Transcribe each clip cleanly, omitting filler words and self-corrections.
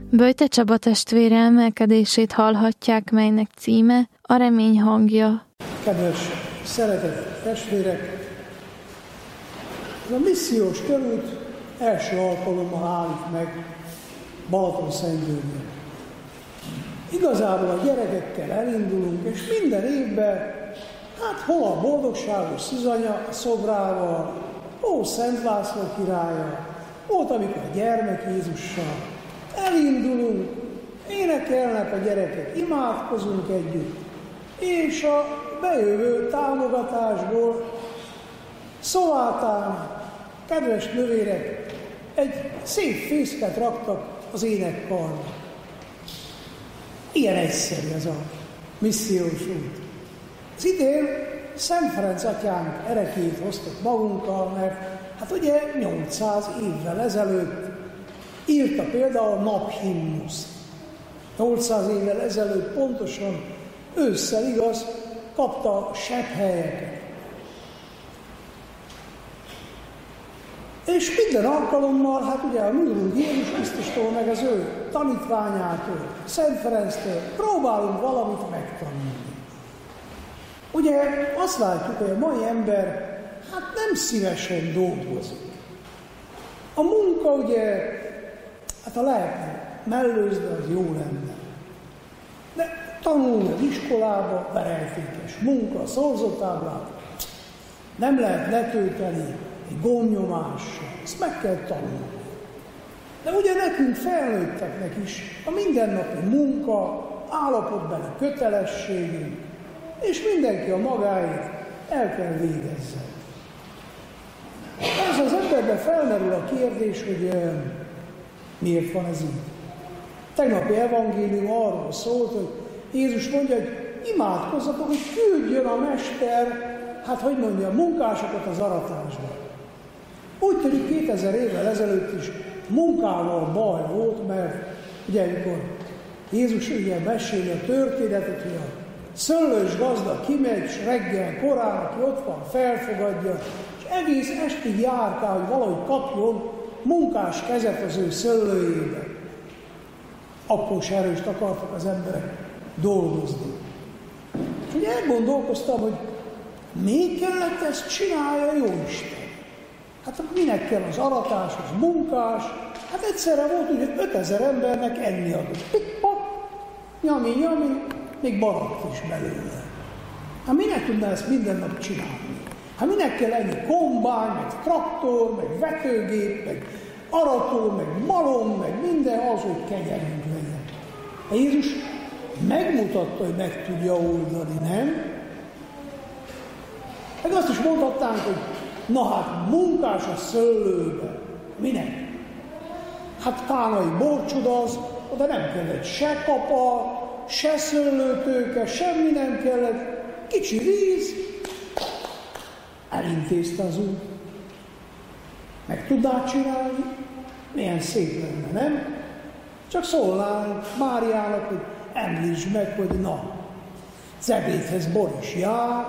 Böjte Csaba testvére emelkedését hallhatják, melynek címe A remény hangja. Kedves, szeretett testvérek! Ez a missziós körút első alkalommal állít meg Balatonszentgyörgyön. Igazából a gyerekekkel elindulunk, és minden évben, hol a boldogságos Szűzanya szobrával, hol Szent László királya, volt, amikor a gyermek Jézussal. Elindulunk, énekelnek a gyerekek, imádkozunk együtt, és a bejövő támogatásból Szovátán, kedves nővérek, egy szép fészket raktak az énekkarba. Ilyen egyszerű ez a missziós út. Az idén Szent Ferenc atyánk erekét hoztak magunkkal, mert ugye 800 évvel ezelőtt írta például a naphimnuszt. 800 évvel ezelőtt pontosan ősszel, igaz, kapta sepphelyeket. És minden alkalommal, ugye a mi Urunk Jézus Krisztustól, meg az ő tanítványától, Szent Ferenctől próbálunk valamit megtanulni. Ugye azt látjuk, hogy a mai ember nem szívesen dolgozik. A munka ugye, ha lehetne mellőzni, az jó lenne. De tanulni az iskolába, verejtékes munka, szorzotáblát, nem lehet letölteni egy gombnyomással, ezt meg kell tanulni. De ugye nekünk felnőtteknek is a mindennapi munka, állapotbeli kötelességünk, és mindenki a magáét el kell végezzen. Ez az emberben felmerül a kérdés, hogy miért van ez így. Tegnapi evangélium arról szólt, hogy Jézus mondja, hogy imádkozzatok, hogy küldjön a Mester, munkásokat az aratásba. Úgy tűnik 2000 évvel ezelőtt is munkával baj volt, mert ugye amikor Jézus ugye meséli a történetet, hogy a szőlős gazda kimegy, és reggel korán, aki ott van, felfogadja, és egész estig járkál, hogy valahogy kapjon munkás kezet az ő szőlőjébe. Akkor se erőst akartak az emberek dolgozni. És ugye elgondolkoztam, hogy még kellett ezt csinálja Jóisten? Minek kell az aratás, az munkás? Egyszerre volt ugye 5000 embernek enni adott. Pikpak, nyami, még maradt is belőle. Minek tudná ezt minden nap csinálni? Minek kell ennyi kombány, meg traktor, meg vetőgép, meg arató, meg malom, meg minden az, hogy kenyerünk legyen. Jézus megmutatta, hogy meg tudja oldani, nem? Meg azt is mondhatnánk, hogy munkás a szőlőbe. Minek? Kánai borcsoda az, oda nem kellett se kapa, se szőlőtőke, semmi nem kellett. Kicsi víz, elintézte az út. Meg tudnád csinálni? Milyen szép lenne, nem? Csak szólnánk Máriának, hogy említsd meg, hogy Zebédhez bor is jár.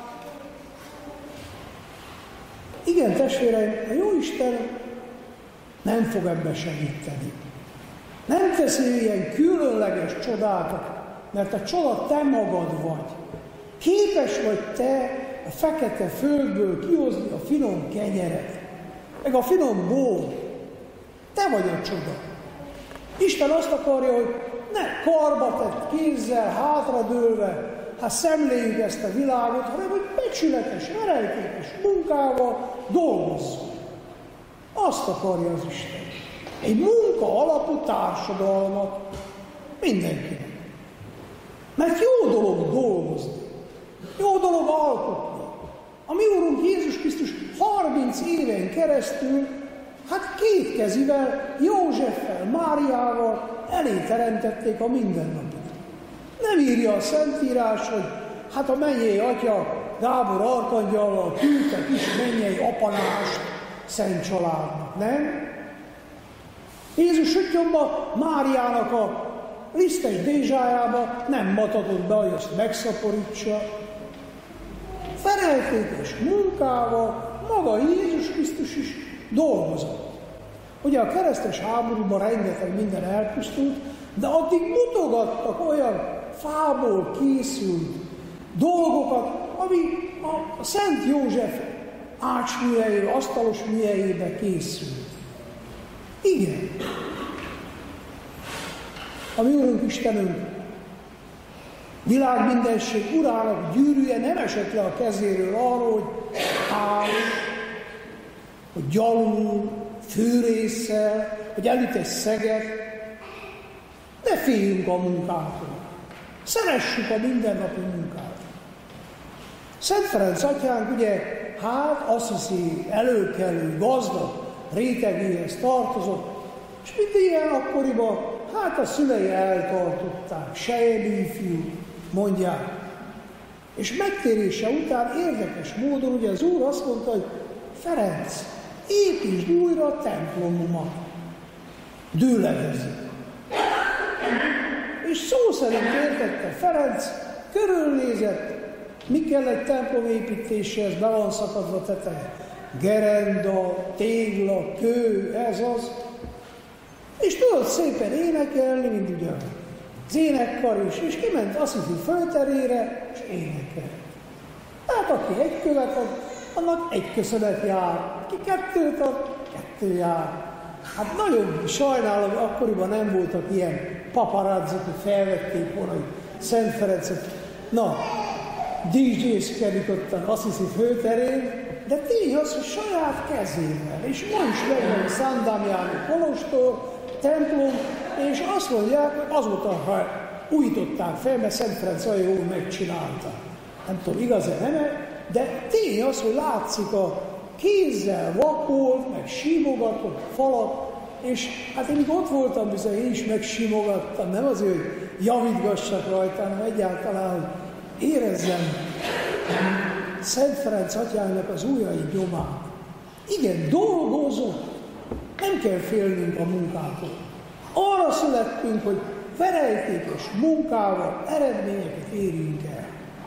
Igen, testvéreim, a Jóisten nem fog ebben segíteni. Nem teszi ilyen különleges csodákat, mert a csoda te magad vagy. Képes vagy te a fekete földből kihozni a finom kenyeret, meg a finom bor. Te vagy a csoda. Isten azt akarja, hogy ne karba tett kézzel, hátradőlve, szemléljük ezt a világot, hanem hogy becsületes, erejtékes munkával dolgozzunk. Azt akarja az Isten. Egy munka alapú társadalmat mindenkinek. Mert jó dolog dolgozni, jó dolog alkotni. A mi Úrunk Jézus Krisztus 30 éven keresztül, két kezivel, Józseffel, Máriával elé teremtették a mindennapot. Nem írja a Szentírás, hogy a mennyei atya Gábor arkangyallal küldte kis mennyei apanást szent családnak, nem? Jézus süttyomba Máriának a lisztes dézsájába nem matatott be, hogy azt megszaporítsa. Feleltétes munkával maga Jézus Krisztus is dolgozott. Ugye a keresztes háborúban rengeteg minden elpusztult, de addig mutogattak olyan fából készült dolgokat, ami a Szent József ácsműhelyébe, asztalos műhelyébe készült. Igen. A mi Úrunk Istenünk, világmindenség urának gyűrűje nem esett le a kezéről arról, hogy áll, hogy gyalul, fűrésszel, hogy elüt egy szeget. Ne féljünk a munkától. Szeressük a mindennapi munkát. Szent Ferenc atyánk ugye, hát azt hiszi, előkelő, gazdag rétegéhez tartozott, és mindig ilyen akkoriban, hát a szülei eltartották, sejemű ifjú, mondják. És megtérése után érdekes módon ugye az Úr azt mondta, hogy Ferenc, építsd újra a templomomat. Dőlegezik. És szó szerint értette Ferenc, körülnézett, mi kell egy templom építéshez, be van szakadva teteje. Gerenda, tégla, kő, ez az. És tudott szépen énekelni, mint ugye az énekkar is, és kiment azt hiszi fölterére, és énekel. Tehát aki egy követ ad, annak egy köszönet jár. Aki kettőt ad, kettő jár. Hát nagyon sajnálom, hogy akkoriban nem voltak ilyen paparazzok, hogy felvették volna, hogy Szent Ferencet. Na, DJ-szkedik ottan azt hiszi főterén, de tény az, hogy saját kezével. És ma is megvan a Szent Dámiáni kolostor, templom, és azt mondják, hogy azóta, ha újították fel, mert Szent Ferenc olyan jól megcsinálta. Nem tudom, igaz-e, nem, de tény az, hogy látszik a kézzel vakolt, meg simogatott falat, és hát én ott voltam, bizony én is megsimogattam, nem azért, hogy javítgassak rajta, hanem egyáltalán, hogy érezzem Szent Ferenc atyának az ujjai gyomát. Igen, dolgozott, nem kell félnünk a munkától. Arra születtünk, hogy verejtékes munkával eredményeket érjünk el.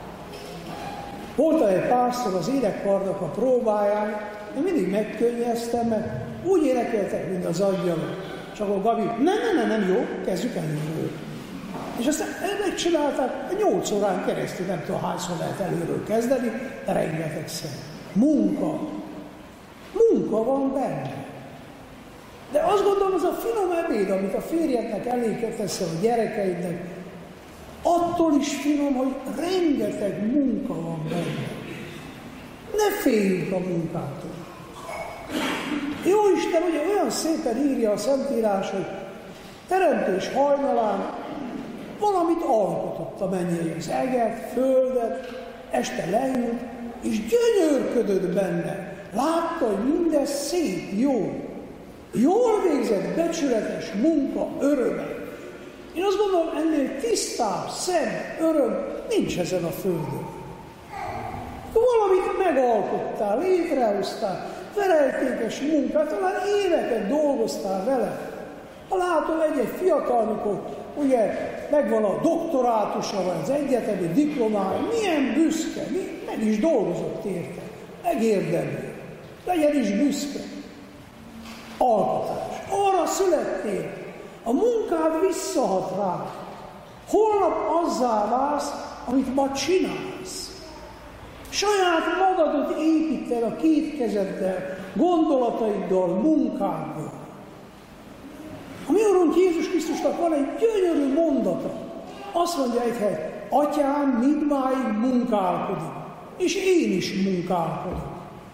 Volt egy párszor az énekkarnak a próbáján, én mindig megkönnyeztem, mert úgy énekeltek, mint az angyalok. Csak a Gabi, nem, jó, kezdjük előről. És aztán megcsinálták 8 órán keresztül, nem tudom hányszor lehet előről kezdeni, de rengetegszer. Munka van benne. De azt gondolom, az a finom ebéd, amit a férjednek eléket teszel a gyerekeidnek, attól is finom, hogy rengeteg munka van benne. Ne féljünk a munkától. Jóisten ugye olyan szépen írja a Szentírás, hogy teremtés hajnalán valamit alkotott a mennyei, az eget, földet, este leült, és gyönyörködött benne. Látta, hogy mindez szép, jó. Jól végzett, becsületes munka, öröme. Én azt gondolom, ennél tisztább, szebb öröm nincs ezen a földön. Valamit megalkottál, létrehoztál, verejtékes munkát, talán éveket dolgoztál vele. Ha látom egy fiatal, amikor ugye megvan a doktorátusa, vagy az egyetemi diplomája, milyen büszke, meg is dolgozott érte, megérdemli, legyen is büszke. Alkotás. Arra születtél, a munkád visszahat rá. Holnap azzá válsz, amit ma csinálsz. Saját magadat építed a két kezeddel, gondolataiddal, munkáddal. A mi Urunk Jézus Krisztusnak van egy gyönyörű mondata. Azt mondja egy hely, Atyám mindmáig munkálkodik, és én is munkálkodok.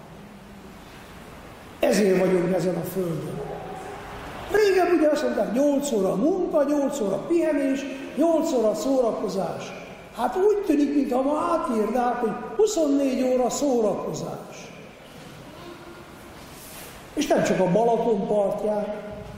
Ezért vagyunk ezen a földön. Régen ugye azt mondták, 8 óra munka, 8 óra pihenés, 8 óra szórakozás. Hát úgy tűnik, mintha ma átírnák, hogy 24 óra szórakozás. És nem csak a Balaton partján.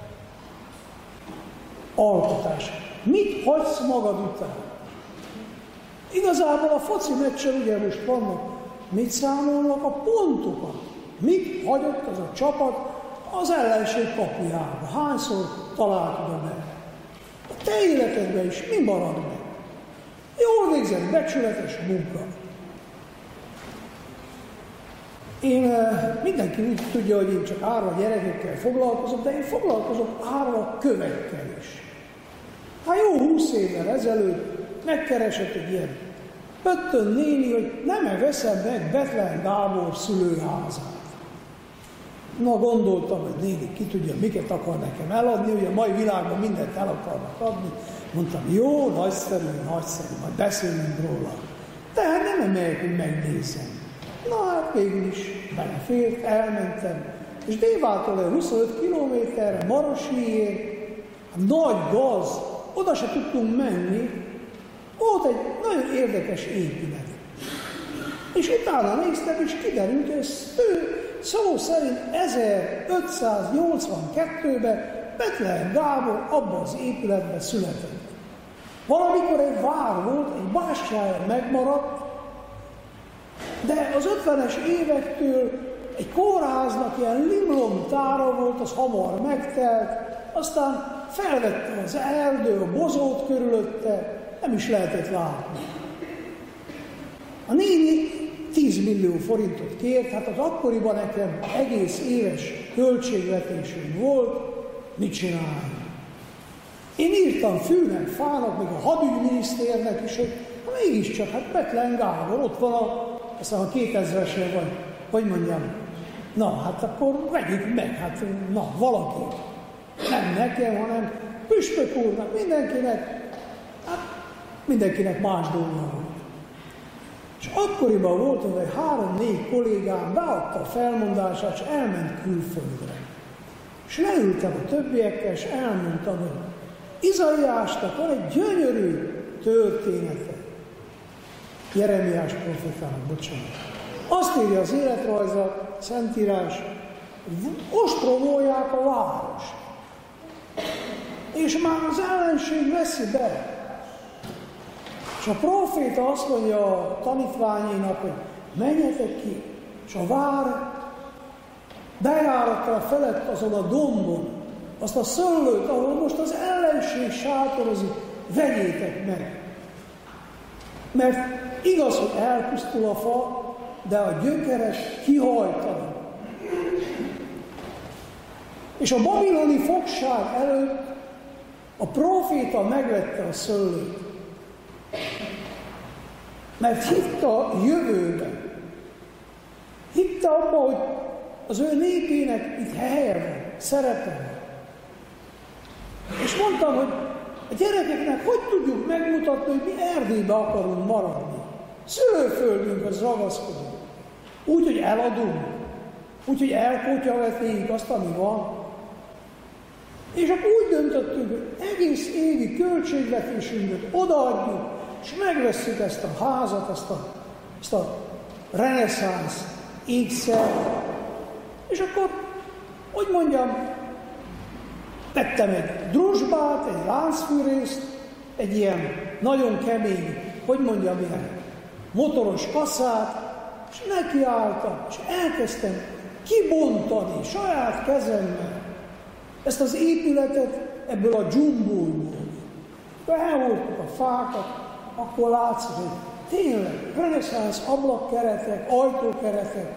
Alkotás. Mit hagysz magad után? Igazából a foci meccsen ugye most vannak, mit számolnak a pontokat? Mit hagyott az a csapat az ellenség kapujába? Hányszor találtad be? A te életedben is mi marad meg? Jól végzett, becsületes munka. Mindenki úgy tudja, hogy én csak árva gyerekekkel foglalkozom, de én foglalkozom árva kövekkel is. Hát jó 20 évvel ezelőtt megkeresett egy ilyen Pöttön néni, hogy nem veszem meg Bethlen Gábor szülőházát. Na, gondoltam, hogy néni, ki tudja, miket akar nekem eladni, hogy a mai világban mindent el akarnak adni. Mondtam, jó, nagyszerű, majd beszélünk róla. Tehát nem emeljek, hogy megnézem. Na, hát végül is belefért, elmentem, és Dévától 25 kilométerre, Marosliért, nagy gaz, oda se tudtunk menni, volt egy nagyon érdekes épület. És utána néztem, és kiderült, hogy szó szerint 1582-ben Bethlen Gábor abban az épületben született. Valamikor egy vár volt, egy bástyája megmaradt, de az 50-es évektől egy kórháznak ilyen limlomtára volt, az hamar megtelt, aztán felvette az erdő, a bozót körülötte, nem is lehetett látni. A néni 10 millió forintot kért, hát az akkoriban nekem egész éves költségvetésünk volt, mit csinálni. Én írtam fűnek, fának, még a hadügyminisztérnek is, hogy mégiscsak, hát Bethlen Gábor, ott van aztán a 2000-esen vagy, hogy mondjam, na, hát akkor vegyük meg, hát na, valaki. Nem nekem, hanem püspök úrnak, mindenkinek más dolga volt. És akkoriban volt, hogy 3-4 kollégám beadta a felmondását, és elment külföldre. És leültem a többiekkel, és elmondtam, hogy Izaiásnak van egy gyönyörű története. Jeremiás profétának, bocsánat. Azt írja az életrajza, Szentírás, hogy ostromolják a várost. És már az ellenség veszi be. És a proféta azt mondja a tanítványainak, hogy menjetek ki, és a vár bejáratra felett azon a dombon, azt a szőlőt, ahol most az ellenség sátorozik, vegyétek meg. Mert igaz, hogy elpusztul a fa, de a gyökeres kihajtanak. És a babiloni fogság előtt a próféta megvette a szőlőt. Mert hitte a jövőben. Hitte abban, hogy az ő népének itt helye van, szerepe van. És mondtam, hogy a gyerekeknek hogy tudjuk megmutatni, hogy mi Erdélybe akarunk maradni. Szülőföldünkhöz ragaszkodunk. Úgy, hogy eladunk. Úgy, hogy elkotyavetnénk azt, ami van. És akkor úgy döntöttünk, hogy egész évi költségvetésünket odaadjuk, és megvesszük ezt a házat, ezt a reneszánsz ékszert. És akkor, hogy mondjam, tettem egy drusbát, egy láncfűrészt, egy ilyen nagyon kemény, hogy mondjam, ilyen motoros kaszát, és nekiálltam, és elkezdtem kibontani saját kezemmel ezt az épületet ebből a dzsumbulból. Elvoltuk a fákat, akkor látszik, hogy tényleg reneszánsz ablakkeretek, ajtókeretek.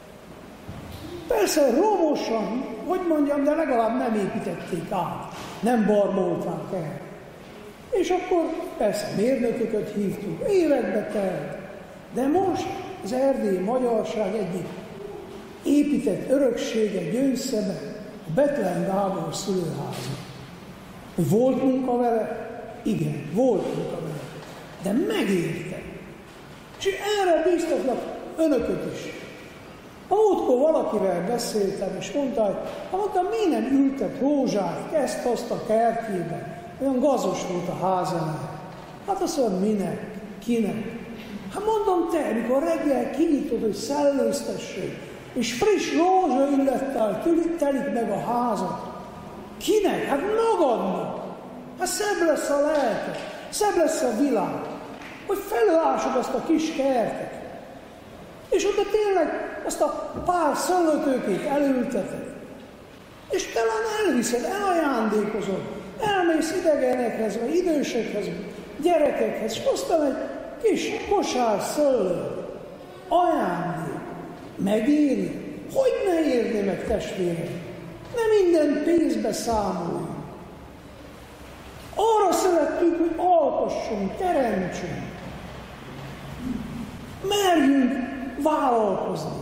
Persze romosan, hogy mondjam, de legalább nem építették át, nem barmolták el. És akkor persze mérnököket hívtuk, évekbe telt. De most az erdélyi magyarság egyik épített öröksége gyöngyszeme, a Bethlen Gábor szülőháza. Volt munka vele? Igen, volt munka vele. De megérte. És erre bíztatlak önököt is. A múltkor valakivel beszéltem, és mondta, hogy miért nem ültet rózsát, ezt-azt a kertjében. Olyan gazos volt a házánál. Hát azt mondom, minek? Kinek? Hát mondom, te, mikor reggel kinyitod, hogy szellőztessék, és friss rózsaillettel telik meg a házat. Kinek? Hát magadnak. Hát szebb lesz a lelke, szebb lesz a világ, hogy felülásod azt a kis kertet. És oda tényleg azt a pár szöllőtőkét elülteted. És talán elviszed, elajándékozod, elmész idegenekhez, vagy idősekhez, gyerekekhez, és hoztam egy kis kosár szöllőt, ajándék. Megéri? Hogy ne érné meg, testvérem? Nem minden pénzbe számoljuk. Arra szerettünk, hogy alkossunk, teremtsünk. Merjünk vállalkozni.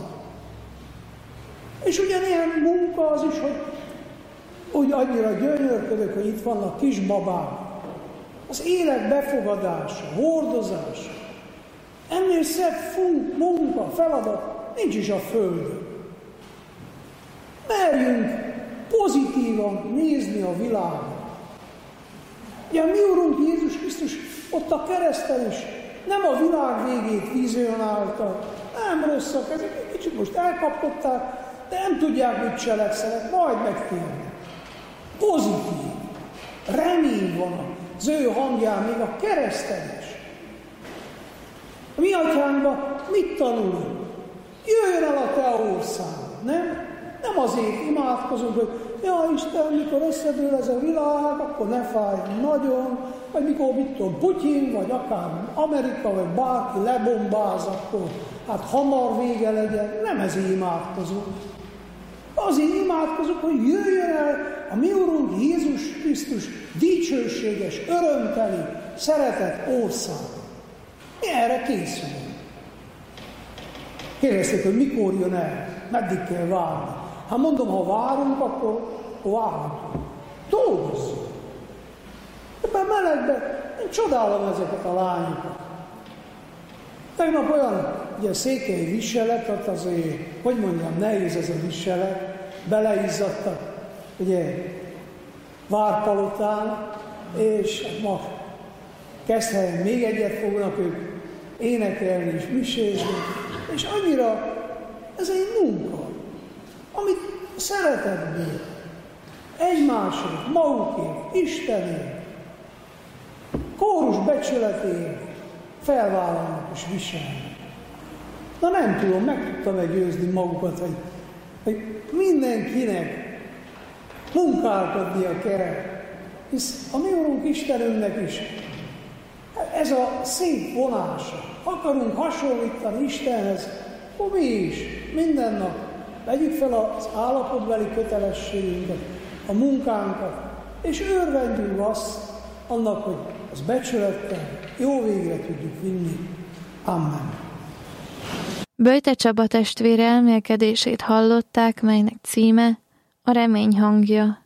És ugyanilyen munka az is, hogy annyira gyönyörködök, hogy itt vannak kisbabák. Az élet befogadása, hordozása. Ennél szebb munka, feladat nincs is a földön. Merjünk pozitívan nézni a világot. Ugye a mi Urunk Jézus Krisztus ott a kereszten is nem a világ végét vizionálta, nem rosszak, ezek kicsit most elkapkodták, de nem tudják, mit cselekszenek, majd megtérnek. Pozitív, remény van az ő hangján, még a kereszten is. A mi atyánkban mit tanulunk? Jöjjön el a te országod, nem? Nem azért imádkozunk, hogy ja Isten, mikor összedől ez a világ, akkor ne fáj nagyon, vagy mikor mit tudom, Putyin, vagy akár Amerika, vagy bárki lebombáz, akkor hát hamar vége legyen. Nem ezért imádkozunk. Azért imádkozunk, hogy jöjjön el a mi Urunk Jézus Krisztus dicsőséges, örömteli, szeretett ország. Mi erre készülünk. Kérdezték, hogy mikor jön el, meddig kell várni. Hát mondom, ha várunk, akkor várunk. Dolgozzunk. Ebben melegben én csodálom ezeket a lányokat. Tegnap olyan, ugye székely viselet, hát azért, hogy mondjam, nehéz ez a viselet, beleizzadtak, ugye, Várpalotán, és ma Keszthelyen még egyet fognak ők énekelni és misézni, és annyira ez egy munka, amit szeretetből, egymásért, magukért, Istenért, kórus becsületért felvállalnak és viselnek. Na nem tudom, meg tudtam meggyőzni magukat, hogy mindenkinek munkálkodnia kell, hisz a mi Urunk Istenünknek is ez a szép vonása. Akarunk hasonlítani Istenhez, akkor mi is minden nap vegyük fel az állapotbeli kötelességünket, a munkánkat, és örvendjünk azt annak, hogy az becsülettel jó végre tudjuk vinni. Amen. Böjte Csaba testvére elmélkedését hallották, melynek címe A remény hangja.